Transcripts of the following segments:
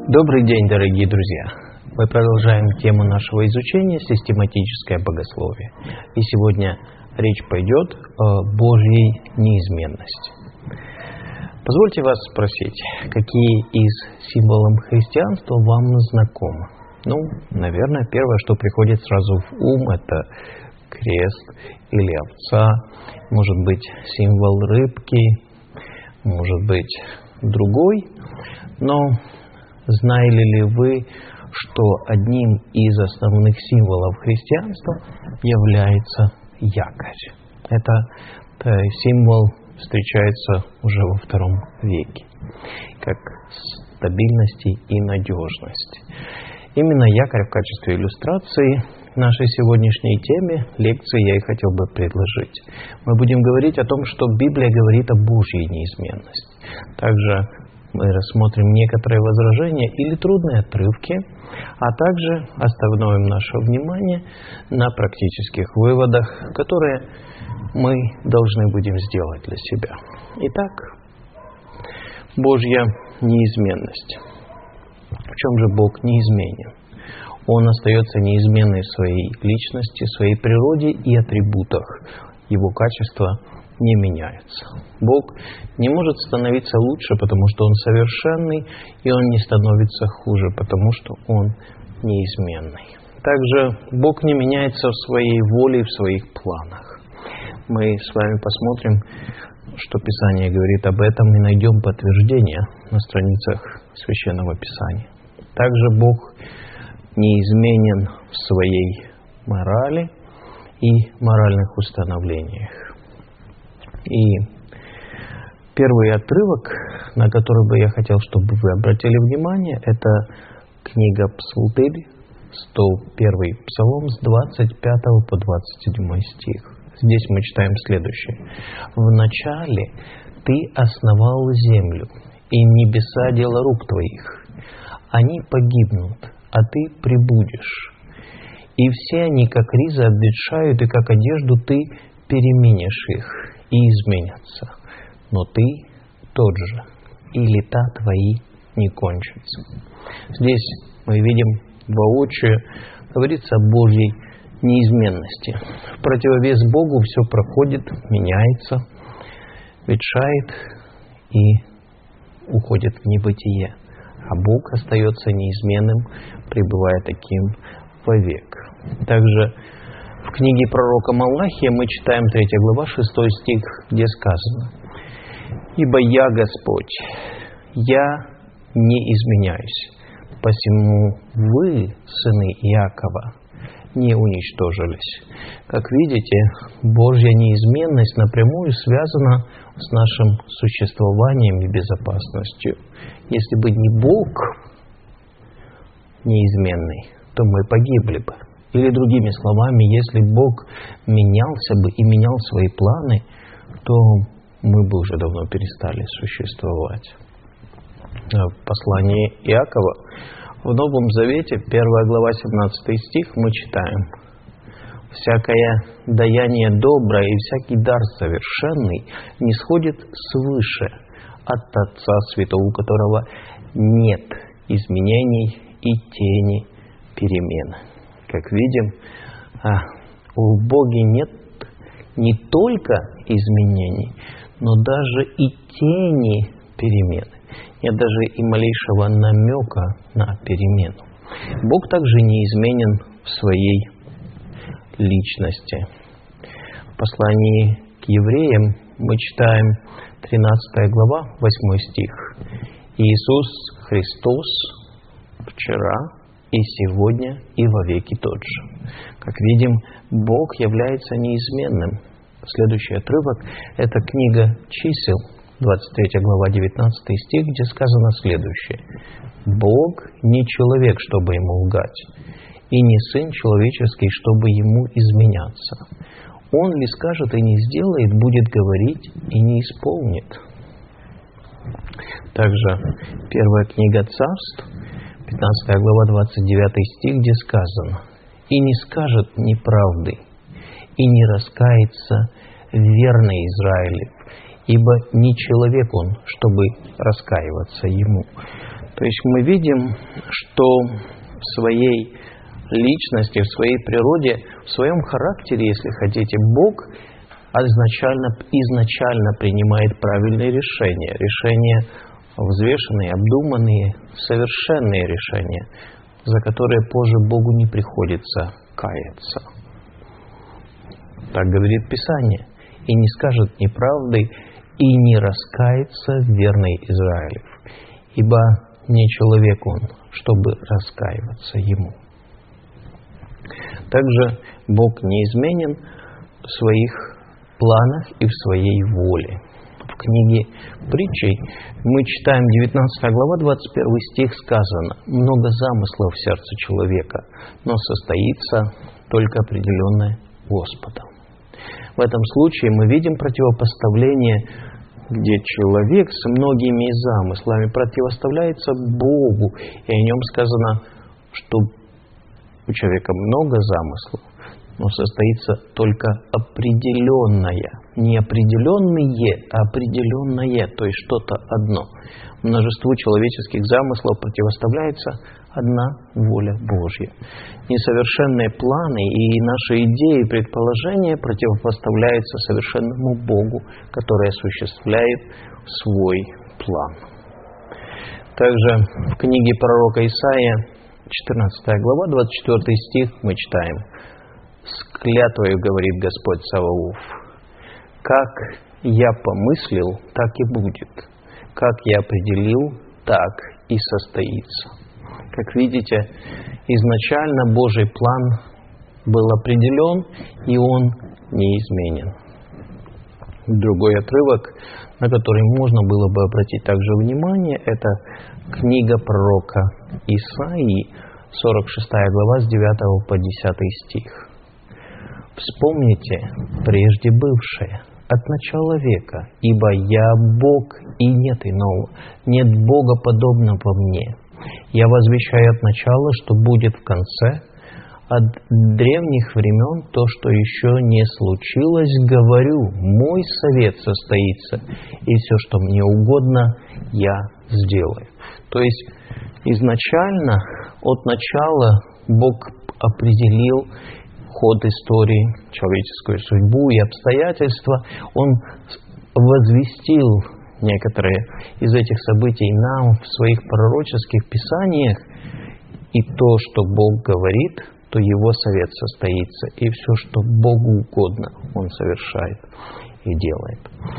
Добрый день, дорогие друзья! Мы продолжаем тему нашего изучения «Систематическое богословие». И сегодня речь пойдет о Божьей неизменности. Позвольте вас спросить, какие из символов христианства вам знакомы? Наверное, первое, что приходит сразу в ум, это крест или овца, может быть, символ рыбки, может быть, другой. Но знали ли вы, что одним из основных символов христианства является якорь? Это символ встречается уже во II веке, как стабильности и надежности. Именно якорь в качестве иллюстрации нашей сегодняшней теме лекции я и хотел бы предложить. Мы будем говорить о том, что Библия говорит о Божьей неизменности. Также мы рассмотрим некоторые возражения или трудные отрывки, а также остановим наше внимание на практических выводах, которые мы должны будем сделать для себя. Итак, Божья неизменность. В чем же Бог неизменен? Он остается неизменной в своей личности, в своей природе и атрибутах. Его качества не меняются. Бог не может становиться лучше, потому что Он совершенный, и Он не становится хуже, потому что Он неизменный. Также Бог не меняется в своей воле и в своих планах. Мы с вами посмотрим, что Писание говорит об этом, и найдем подтверждение на страницах Священного Писания. Также Бог неизменен в своей морали и моральных установлениях. И первый отрывок, на который бы я хотел, чтобы вы обратили внимание, это книга Псалтырь, 101 Псалом с 25 по 27 стих. Здесь мы читаем следующее. «Вначале Ты основал землю, и небеса дело рук Твоих. Они погибнут, а Ты пребудешь. И все они, как ризы, обветшают, и как одежду Ты переменишь их, и изменятся. Но Ты тот же, и лета Твои не кончатся». Здесь мы видим воочию, говорится о Божьей неизменности. В противовес Богу все проходит, меняется, ветшает и уходит в небытие. А Бог остается неизменным, пребывая таким вовек. Также в книге пророка Малахия мы читаем 3 глава, 6 стих, где сказано: «Ибо я Господь, я не изменяюсь, посему вы, сыны Иакова, не уничтожились». Как видите, Божья неизменность напрямую связана с нашим существованием и безопасностью. Если бы не Бог неизменный, то мы погибли бы. Или другими словами, если Бог менялся бы и менял свои планы, то мы бы уже давно перестали существовать. В послании Иакова в Новом Завете, 1 глава, 17 стих, мы читаем: «Всякое даяние доброе и всякий дар совершенный нисходит свыше от Отца Святого, у которого нет изменений и тени перемен». Как видим, у Бога нет не только изменений, но даже и тени перемен. Нет даже и малейшего намека на перемену. Бог также неизменен в своей личности. В послании к евреям мы читаем 13 глава, 8 стих. «Иисус Христос вчера и сегодня и вовеки тот же». Как видим, Бог является неизменным. Следующий отрывок – это книга Чисел, 23 глава, 19 стих, где сказано следующее: «Бог не человек, чтобы ему лгать, и не сын человеческий, чтобы ему изменяться. Он ли скажет и не сделает, будет говорить и не исполнит». Также первая книга Царств, 15 глава, 29 стих, где сказано: «И не скажет неправды, и не раскается верный Израилев, ибо не человек он, чтобы раскаиваться ему». То есть мы видим, что в своей личности, в своей природе, в своем характере, если хотите, Бог изначально принимает правильные решения. Решения взвешенные, обдуманные, совершенные решения, за которые позже Богу не приходится каяться. Так говорит Писание. И не скажет неправды, и не раскается верный Израилев. Ибо не человек он, чтобы раскаиваться ему. Также Бог неизменен в своих планах и в своей воле. В книге Притчей мы читаем 19 глава, 21 стих, сказано: «Много замыслов в сердце человека, но состоится только определенное Господом». В этом случае мы видим противопоставление, где человек с многими замыслами противоставляется Богу, и о нем сказано, что у человека много замыслов, но состоится только определенное. Не определенные, а определенное, то есть что-то одно. Множеству человеческих замыслов противоставляется одна воля Божья. Несовершенные планы и наши идеи и предположения противопоставляются совершенному Богу, который осуществляет свой план. Также в книге пророка Исаия, 14 глава, 24 стих, мы читаем: «С клятвою, говорит Господь Саваоф, как я помыслил, так и будет, как я определил, так и состоится». Как видите, изначально Божий план был определен, и он неизменен. Другой отрывок, на который можно было бы обратить также внимание, это книга пророка Исаии, 46 глава, с 9 по 10 стих. «Вспомните прежде бывшее, от начала века, ибо я Бог, и нет иного, нет Бога подобного мне. Я возвещаю от начала, что будет в конце, от древних времен то, что еще не случилось, говорю, мой совет состоится, и все, что мне угодно, я сделаю». То есть изначально, от начала, Бог определил ход истории, человеческую судьбу и обстоятельства. Он возвестил некоторые из этих событий нам в своих пророческих писаниях, и то, что Бог говорит, то Его совет состоится, и все, что Богу угодно, Он совершает и делает.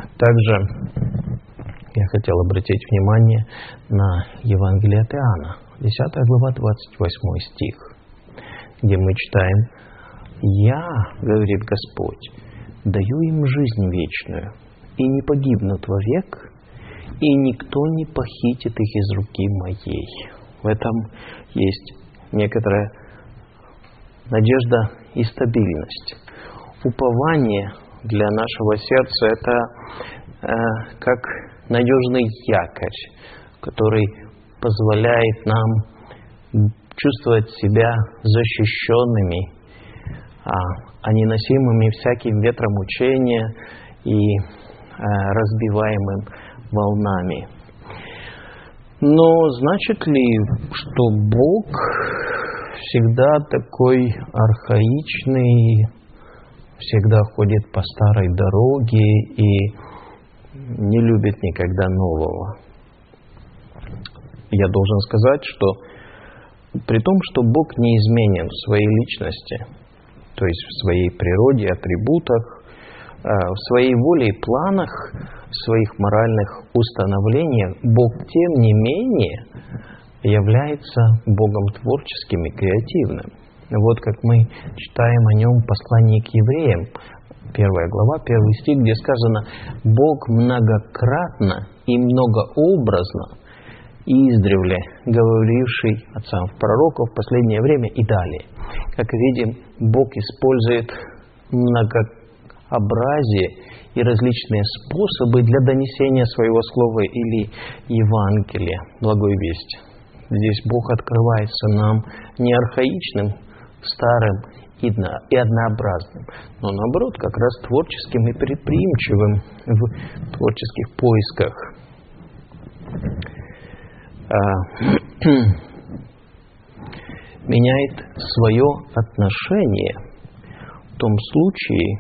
Также я хотел обратить внимание на Евангелие от Иоанна, 10 глава, 28 стих, где мы читаем: «Я, — говорит Господь, — даю им жизнь вечную, и не погибнут вовек, и никто не похитит их из руки моей». В этом есть некоторая надежда и стабильность. Упование для нашего сердца — это как надежный якорь, который позволяет нам чувствовать себя защищенными, а не носимыми всяким ветром учения и разбиваемым волнами. Но значит ли, что Бог всегда такой архаичный, всегда ходит по старой дороге и не любит никогда нового? Я должен сказать, что при том, что Бог неизменен в своей личности, то есть в своей природе, атрибутах, в своей воле и планах, в своих моральных установлениях, Бог, тем не менее, является Богом творческим и креативным. Вот как мы читаем о Нем в послании к евреям, 1 глава, 1 стих, где сказано: «Бог многократно и многообразно издревле говоривший отцам пророков в последнее время» и далее. Как видим, Бог использует многообразие и различные способы для донесения своего слова или Евангелия, благой вести. Здесь Бог открывается нам не архаичным, старым и однообразным, но наоборот, как раз творческим и предприимчивым в творческих поисках. меняет свое отношение в том случае,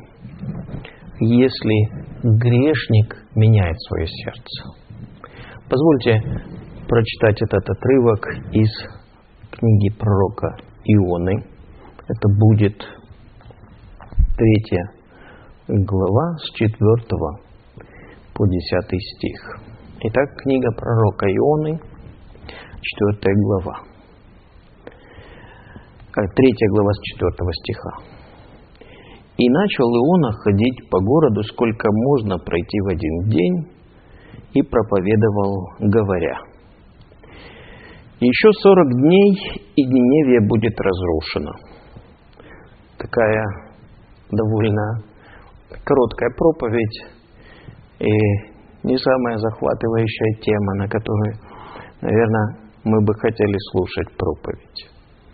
если грешник меняет свое сердце. Позвольте прочитать этот отрывок из книги пророка Ионы. Это будет 3 глава с 4 по 10 стих. Итак, книга пророка Ионы, 4 глава. 3 глава с 4 стиха. «И начал Иона ходить по городу, сколько можно пройти в один день, и проповедовал, говоря: еще 40 дней, и Ниневия будет разрушена». Такая довольно короткая проповедь и не самая захватывающая тема, на которой, наверное, мы бы хотели слушать проповедь.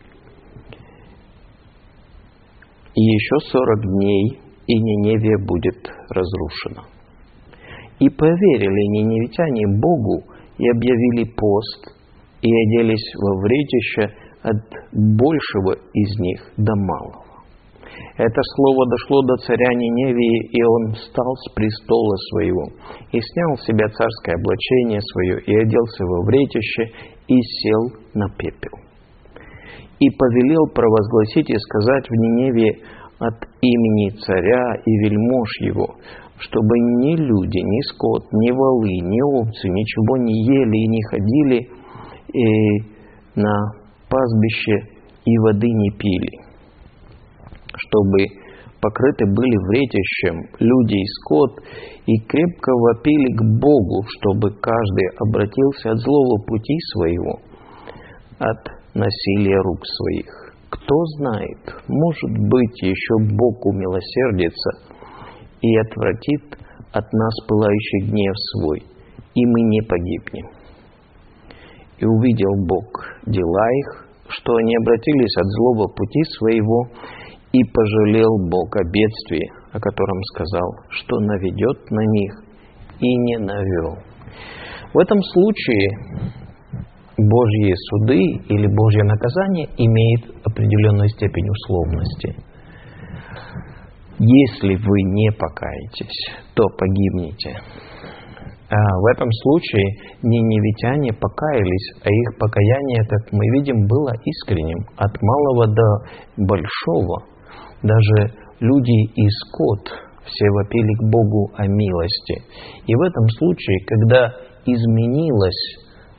«И еще 40 дней, и Ниневия будет разрушена. И поверили ниневитяне Богу, и объявили пост, и оделись во вретище от большего из них до малого. Это слово дошло до царя Ниневии, и он встал с престола своего, и снял с себя царское облачение свое, и оделся во вретище, и сел на пепел. И повелел провозгласить и сказать в Ниневии от имени царя и вельмож его, чтобы ни люди, ни скот, ни волы, ни овцы ничего не ели и не ходили на пастбище и воды не пили, чтобы покрыты были вретищем люди и скот, и крепко вопили к Богу, чтобы каждый обратился от злого пути своего, от насилия рук своих. Кто знает, может быть, еще Бог умилосердится и отвратит от нас пылающий гнев свой, и мы не погибнем. И увидел Бог дела их, что они обратились от злого пути своего, и пожалел Бог о бедствии, о котором сказал, что наведет на них, и не навел». В этом случае Божьи суды или Божье наказание имеет определенную степень условности. Если вы не покаетесь, то погибнете. В этом случае ниневитяне покаялись, а их покаяние, как мы видим, было искренним, от малого до большого. Даже люди и скот все вопили к Богу о милости. И в этом случае, когда изменилось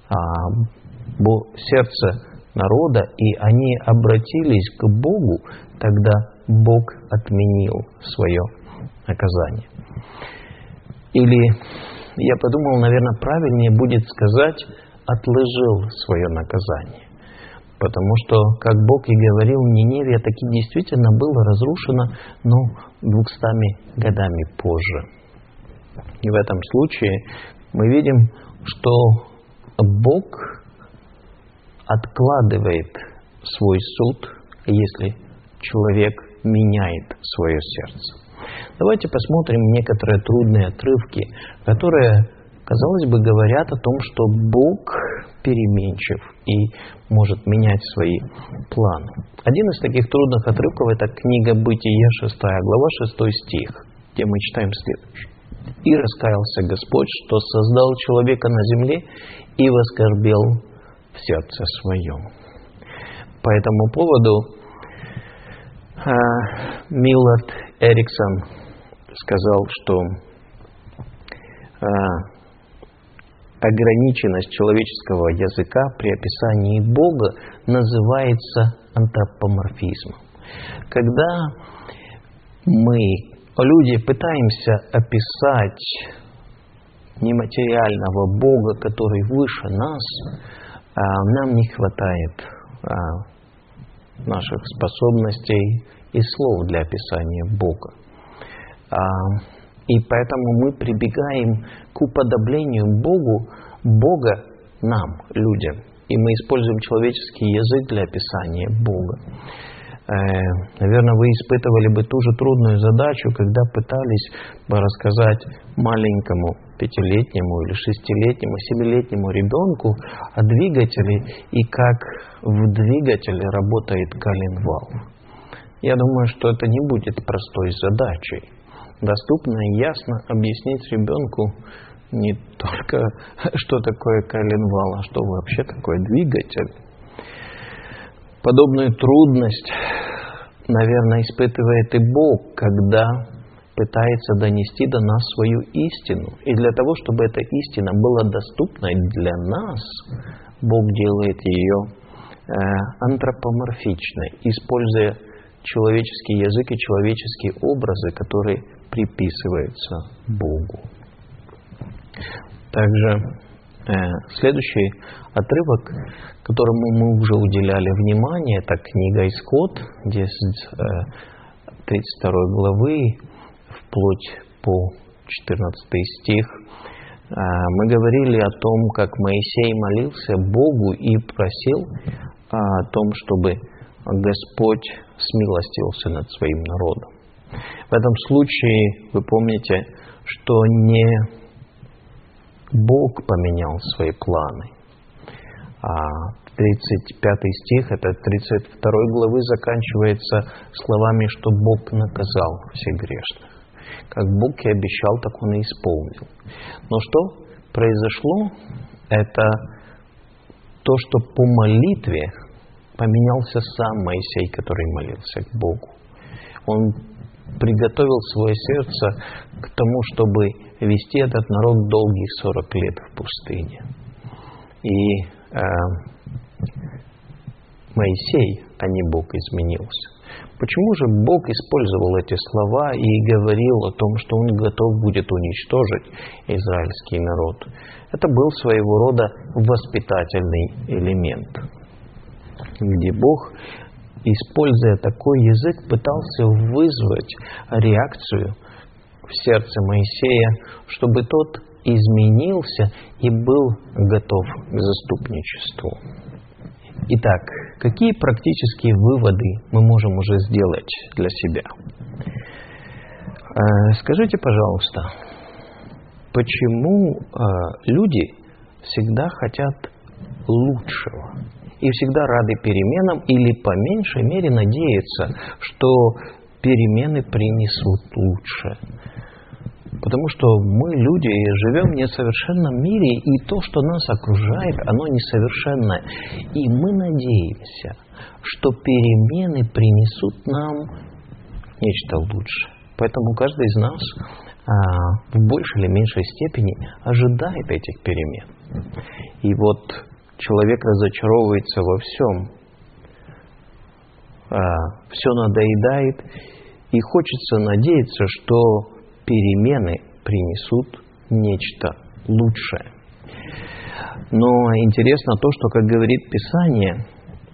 сердце народа, и они обратились к Богу, тогда Бог отменил свое наказание. Или, я подумал, наверное, правильнее будет сказать, отложил свое наказание. Потому что, как Бог и говорил, Ниневия таки действительно была разрушена, но 200 годами позже. И в этом случае мы видим, что Бог откладывает свой суд, если человек меняет свое сердце. Давайте посмотрим некоторые трудные отрывки, которые, казалось бы, говорят о том, что Бог переменчив и может менять свои планы. Один из таких трудных отрывков – это книга Бытия, 6 глава, 6 стих, где мы читаем следующее. «И раскаялся Господь, что создал человека на земле, и воскорбел в сердце своем». По этому поводу Миллард Эриксон сказал, что ограниченность человеческого языка при описании Бога называется антропоморфизмом. Когда мы, люди, пытаемся описать нематериального Бога, который выше нас, нам не хватает наших способностей и слов для описания Бога. И поэтому мы прибегаем к уподоблению Бога нам, людям. И мы используем человеческий язык для описания Бога. Наверное, вы испытывали бы ту же трудную задачу, когда пытались бы рассказать маленькому 5-летнему или 6-летнему, 7-летнему ребенку о двигателе и как в двигателе работает коленвал. Я думаю, что это не будет простой задачей. Доступно и ясно объяснить ребенку не только, что такое коленвал, а что вообще такое двигатель. Подобную трудность, наверное, испытывает и Бог, когда пытается донести до нас свою истину. И для того, чтобы эта истина была доступной для нас, Бог делает ее антропоморфичной, используя человеческий язык и человеческие образы, которые приписываются Богу. Также следующий отрывок, которому мы уже уделяли внимание, это книга Исход, где с 32 главы вплоть по 14 стих. Мы говорили о том, как Моисей молился Богу и просил о том, чтобы Господь смилостивился над своим народом. В этом случае вы помните, что не Бог поменял свои планы. 35 стих, это 32 главы, заканчивается словами, что Бог наказал всех грешных. Как Бог и обещал, так Он и исполнил. Но что произошло? Это то, что по молитве поменялся сам Моисей, который молился к Богу. Он приготовил свое сердце к тому, чтобы вести этот народ долгих 40 лет в пустыне. И Моисей, а не Бог, изменился. Почему же Бог использовал эти слова и говорил о том, что Он готов будет уничтожить израильский народ? Это был своего рода воспитательный элемент, где Бог, используя такой язык, пытался вызвать реакцию в сердце Моисея, чтобы тот изменился и был готов к заступничеству. Итак, какие практические выводы мы можем уже сделать для себя? Скажите, пожалуйста, почему люди всегда хотят лучшего и всегда рады переменам или по меньшей мере надеются, что перемены принесут лучшее? Потому что мы, люди, живем в несовершенном мире, и то, что нас окружает, оно несовершенное. И мы надеемся, что перемены принесут нам нечто лучшее. Поэтому каждый из нас в большей или меньшей степени ожидает этих перемен. И вот человек разочаровывается во всем. Все надоедает, и хочется надеяться, что перемены принесут нечто лучшее. Но интересно то, что, как говорит Писание,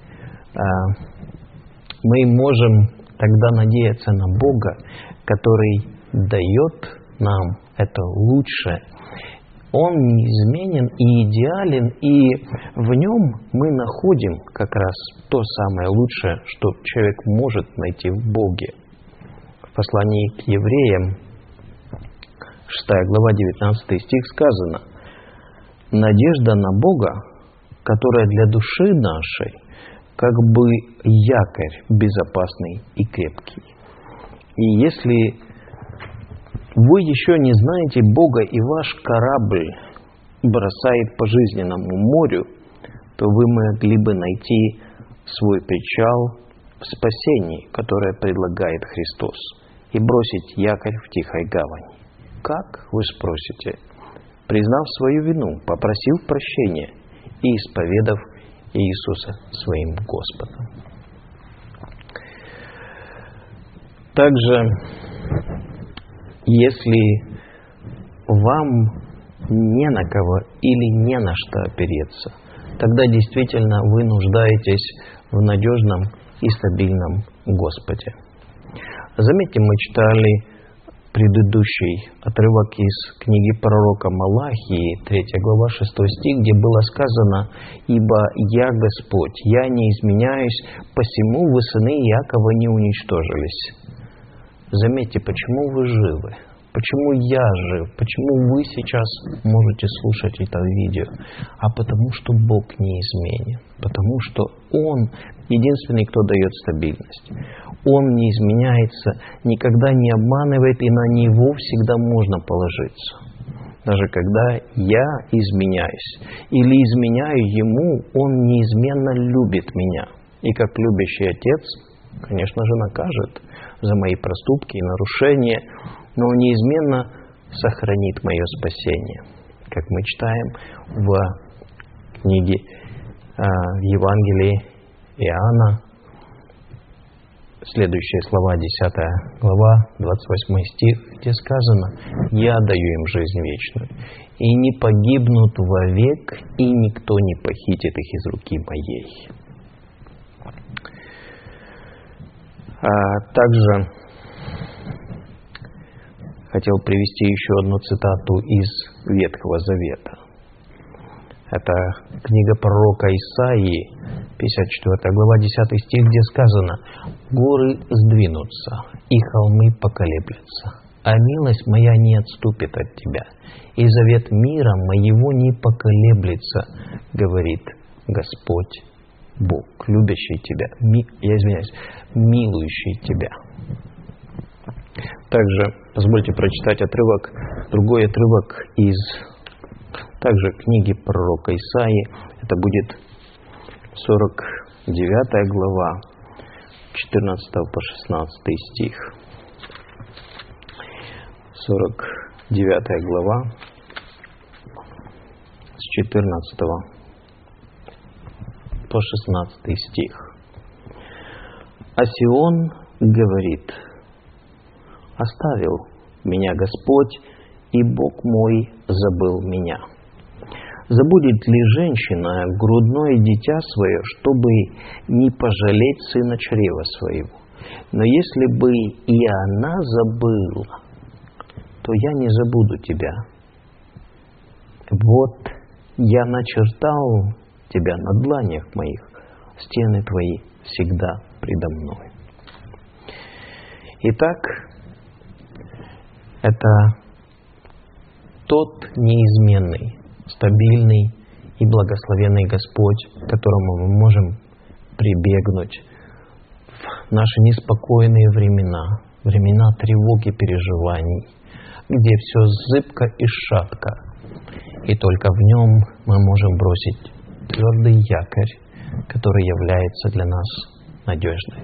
мы можем тогда надеяться на Бога, который дает нам это лучшее. Он неизменен и идеален, и в нем мы находим как раз то самое лучшее, что человек может найти в Боге. В послании к евреям, 6 глава, 19 стих сказано: «Надежда на Бога, которая для души нашей, как бы якорь безопасный и крепкий». И если вы еще не знаете Бога, и ваш корабль бросает по жизненному морю, то вы могли бы найти свой причал в спасении, которое предлагает Христос, и бросить якорь в тихой гавани. Как, вы спросите? Признав свою вину, попросив прощения и исповедав Иисуса своим Господом. Также, если вам не на кого или не на что опереться, тогда действительно вы нуждаетесь в надежном и стабильном Господе. Заметьте, мы читали предыдущий отрывок из книги пророка Малахии, 3 глава, 6 стих, где было сказано: «Ибо я Господь, я не изменяюсь, посему вы, сыны Иакова, не уничтожились». Заметьте, почему вы живы, Почему я жив? Почему вы сейчас можете слушать это видео? А потому что Бог неизменен. Потому что Он единственный, кто дает стабильность. Он не изменяется, никогда не обманывает, и на Него всегда можно положиться. Даже когда я изменяюсь или изменяю Ему, Он неизменно любит меня. И как любящий Отец, конечно же, накажет за мои проступки и нарушения, но Он неизменно сохранит мое спасение. Как мы читаем в книге Евангелии Иоанна, следующие слова, 10 глава, 28 стих, где сказано: «Я даю им жизнь вечную, и не погибнут вовек, и никто не похитит их из руки моей». Также хотел привести еще одну цитату из Ветхого Завета. Это книга пророка Исаии, 54 глава, 10 стих, где сказано: «Горы сдвинутся, и холмы поколеблются, а милость моя не отступит от тебя, и завет мира моего не поколеблется, говорит Господь Бог, любящий тебя, милующий тебя». Также позвольте прочитать другой отрывок из также книги пророка Исаии. Это будет 49 глава, 14 по 16 стих. 49 глава, с 14 по 16 стих. «А Сион говорит: оставил меня Господь, и Бог мой забыл меня. Забудет ли женщина грудное дитя свое, чтобы не пожалеть сына чрева своего? Но если бы и она забыла, то я не забуду тебя. Вот я начертал тебя на дланях моих, стены твои всегда предо мной». Итак, это тот неизменный, стабильный и благословенный Господь, к которому мы можем прибегнуть в наши неспокойные времена, времена тревоги, переживаний, где все зыбко и шатко, и только в нем мы можем бросить твердый якорь, который является для нас надежной.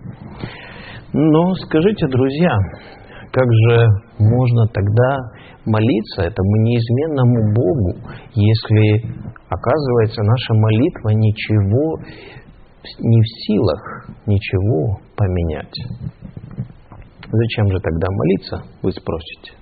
Но скажите, друзья, как же можно тогда молиться этому неизменному Богу, если, оказывается, наша молитва ничего не в силах, ничего поменять? Зачем же тогда молиться, вы спросите?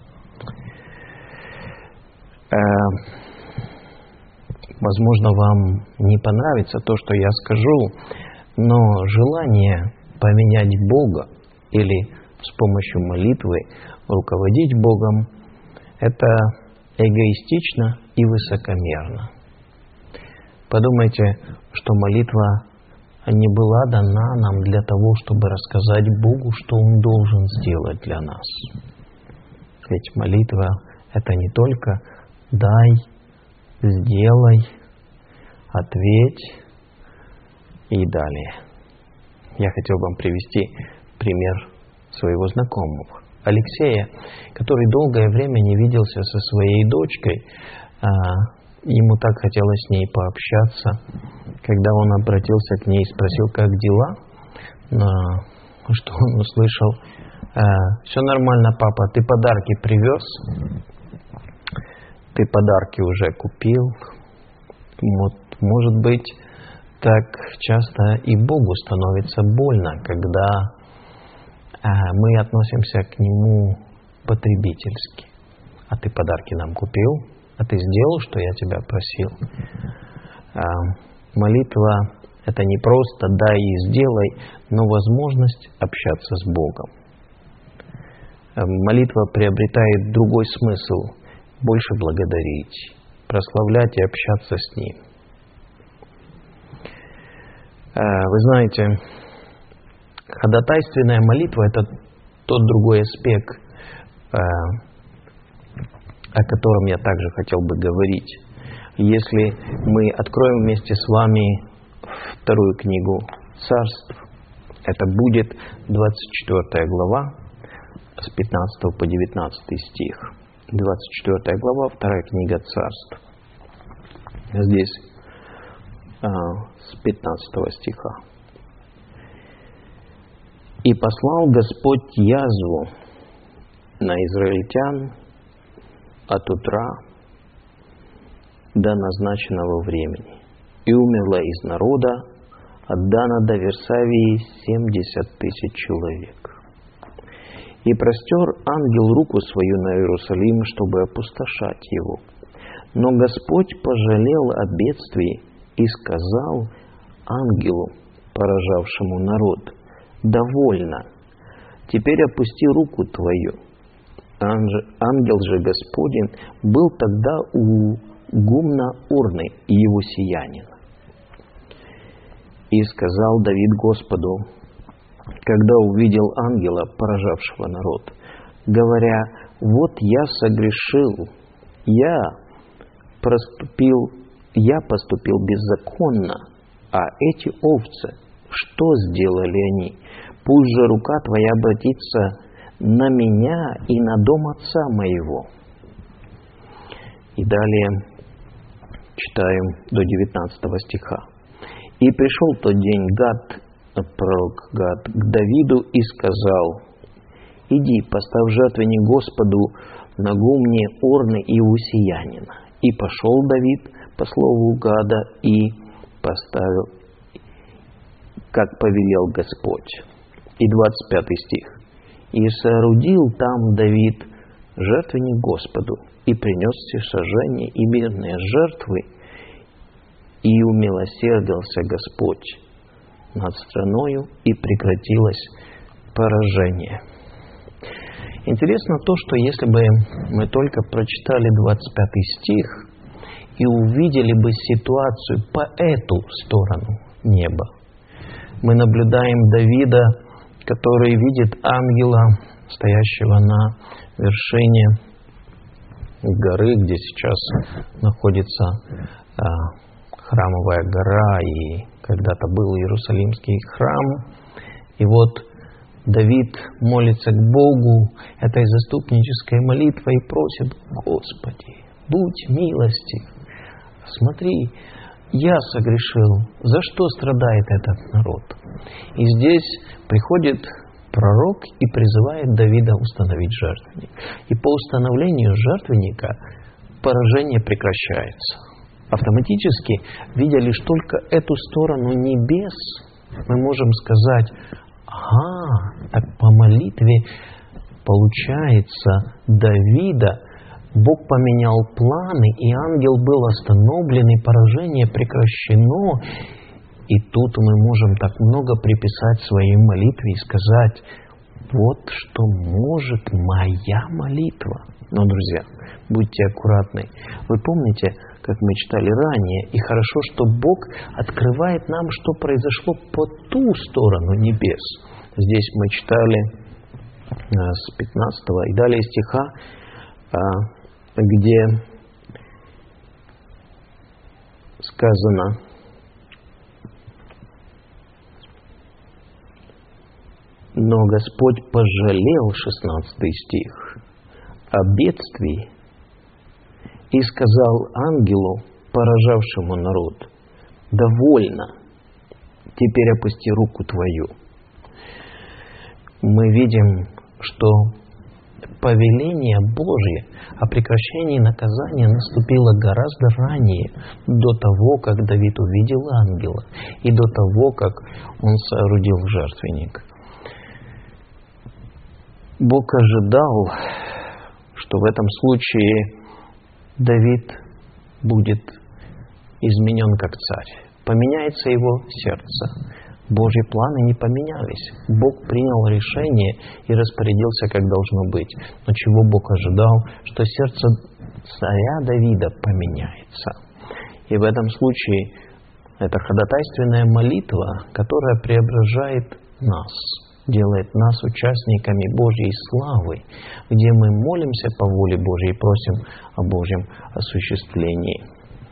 Возможно, вам не понравится то, что я скажу, но желание поменять Бога или с помощью молитвы руководить Богом — это эгоистично и высокомерно. Подумайте, что молитва не была дана нам для того, чтобы рассказать Богу, что Он должен сделать для нас. Ведь молитва — это не только «дай», «сделай», «ответь» и далее. Я хотел вам привести пример своего знакомого, Алексея, который долгое время не виделся со своей дочкой. Ему так хотелось с ней пообщаться. Когда он обратился к ней и спросил, как дела, что он услышал: «Все нормально, папа, ты подарки привез? Ты подарки уже купил?» Вот, может быть, так часто и Богу становится больно, когда мы относимся к Нему потребительски. «А ты подарки нам купил? А ты сделал, что я тебя просил?» Молитва — это не просто «дай и сделай», но возможность общаться с Богом. Молитва приобретает другой смысл — больше благодарить, прославлять и общаться с Ним. Вы знаете, ходатайственная молитва — это тот другой аспект о котором я также хотел бы говорить. Если мы откроем вместе с вами вторую книгу Царств, это будет 24 глава с 15 по 19 стих. 24 глава, вторая книга Царств. Здесь с 15 стиха. «И послал Господь язву на израильтян от утра до назначенного времени, и умерло из народа от Дана до Версавии 70 тысяч человек. И простер ангел руку свою на Иерусалим, чтобы опустошать его. Но Господь пожалел о бедствии и сказал ангелу, поражавшему народ: довольно, теперь опусти руку твою. Ангел же Господень был тогда у гумна Орны и его сиянин. И сказал Давид Господу, когда увидел ангела, поражавшего народ, говоря: вот я согрешил, я поступил беззаконно, а эти овцы, что сделали они? Пусть же рука твоя обратится на меня и на дом отца моего». И далее читаем до 19 стиха. «И пришел тот день пророк Гад к Давиду и сказал: иди, поставь жертвенник Господу на гумне Орны и у сиянина. И пошел Давид по слову Гада и поставил, как повелел Господь». И 25 стих. «И соорудил там Давид жертвенник Господу, и принес всесожжение и мирные жертвы, и умилосердился Господь над страною, и прекратилось поражение». Интересно то, что если бы мы только прочитали 25 стих и увидели бы ситуацию по эту сторону неба, мы наблюдаем Давида, который видит ангела, стоящего на вершине горы, где сейчас находится храмовая гора, и когда-то был Иерусалимский храм. И вот Давид молится к Богу этой заступнической молитвой и просит: Господи, будь милостив, смотри, я согрешил, за что страдает этот народ? И здесь приходит пророк и призывает Давида установить жертвенник. И по установлению жертвенника поражение прекращается. Автоматически, видя лишь только эту сторону небес, мы можем сказать: ага, так по молитве получается Давида Бог поменял планы, и ангел был остановлен, и поражение прекращено. И тут мы можем так много приписать своей молитве и сказать: вот что может моя молитва. Но, друзья, будьте аккуратны. Вы помните, как мы читали ранее, и хорошо, что Бог открывает нам, что произошло по ту сторону небес. Здесь мы читали с 15 и далее стиха, где сказано: но Господь пожалел, 16 стих, о бедствии и сказал ангелу, поражавшему народ: довольно, теперь опусти руку твою. Мы видим, что повеление Божье о прекращении наказания наступило гораздо ранее, до того, как Давид увидел ангела, и до того, как он соорудил жертвенник. Бог ожидал, что в этом случае Давид будет изменен как царь. Поменяется его сердце. Божьи планы не поменялись. Бог принял решение и распорядился, как должно быть. Но чего Бог ожидал? Что сердце царя Давида поменяется. И в этом случае это ходатайственная молитва, которая преображает нас. делает нас участниками Божьей славы, где мы молимся по воле Божьей и просим о Божьем осуществлении.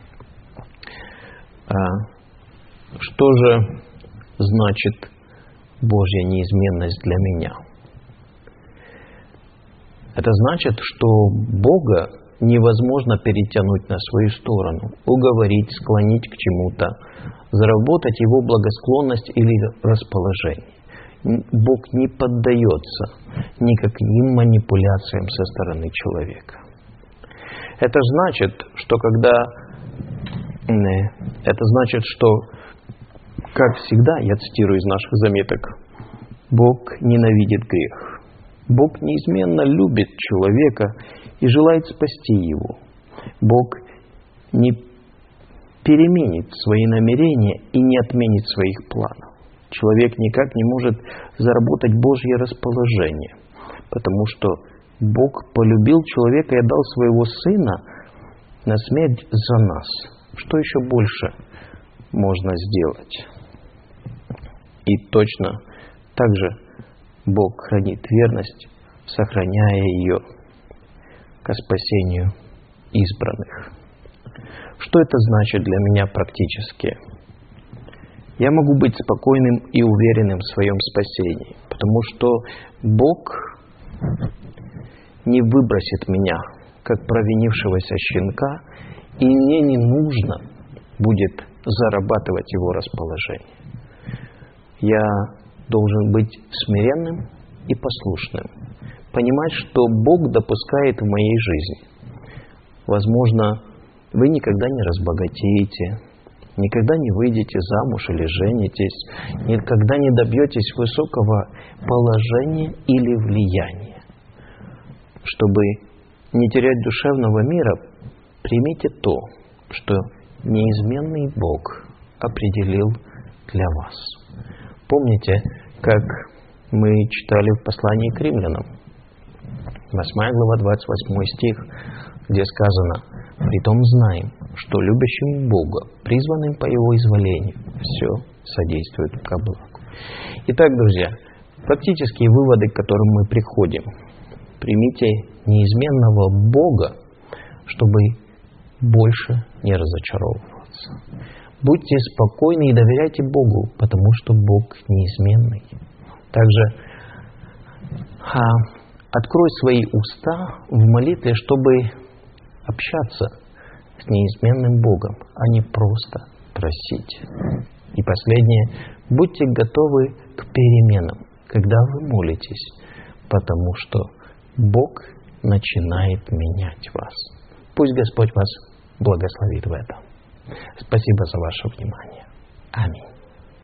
Что же значит Божья неизменность для меня? Это значит, что Бога невозможно перетянуть на свою сторону, уговорить, склонить к чему-то, заработать Его благосклонность или расположение. Бог не поддается никаким манипуляциям со стороны человека. Это значит, что как всегда, я цитирую из наших заметок, Бог ненавидит грех. Бог неизменно любит человека и желает спасти его. Бог не переменит свои намерения и не отменит своих планов. Человек никак не может заработать Божье расположение, потому что Бог полюбил человека и отдал своего Сына на смерть за нас. Что еще больше можно сделать? И точно так же Бог хранит верность, сохраняя ее ко спасению избранных. Что это значит для меня практически? Я могу быть спокойным и уверенным в своем спасении, потому что Бог не выбросит меня, как провинившегося щенка, и мне не нужно будет зарабатывать Его расположение. Я должен быть смиренным и послушным, понимать, что Бог допускает в моей жизни. Возможно, вы никогда не разбогатеете, никогда не выйдете замуж или женитесь, никогда не добьетесь высокого положения или влияния. Чтобы не терять душевного мира, примите то, что неизменный Бог определил для вас. Помните, как мы читали в послании к римлянам, 8 глава, 28 стих, где сказано: «Притом знаем, что любящим Бога, призванным по Его изволению, все содействует ко благу». Итак, друзья, практические выводы, к которым мы приходим. Примите неизменного Бога, чтобы больше не разочаровываться. Будьте спокойны и доверяйте Богу, потому что Бог неизменный. Также открой свои уста в молитве, чтобы общаться с неизменным Богом, а не просто просить. И последнее. Будьте готовы к переменам, когда вы молитесь, потому что Бог начинает менять вас. Пусть Господь вас благословит в этом. Спасибо за ваше внимание. Аминь.